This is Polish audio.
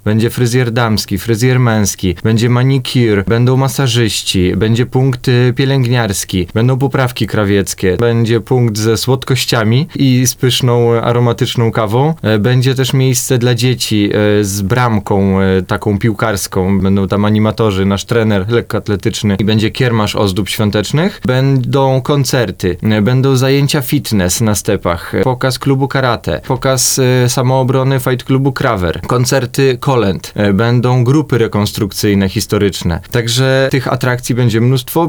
Będzie fryzjer damski, fryzjer męski, będzie manicure, będą masażyści, będzie punkt pielęgniarski, będą poprawki krawieckie, będzie punkt ze słodkościami i z pyszną, aromatyczną kawą. Będzie też miejsce dla dzieci z bramką taką piłkarską. Będą tam animatorzy, nasz trener lekkoatletyczny i będzie kiermasz ozdób świątecznych. Będą koncerty, będą zajęcia fitness na stepach, pokaz klubu karate, pokaz samoobrony Fight Clubu Krawer, koncerty kolęd, będą grupy rekonstrukcyjne, historyczne. Także tych atrakcji będzie mnóstwo.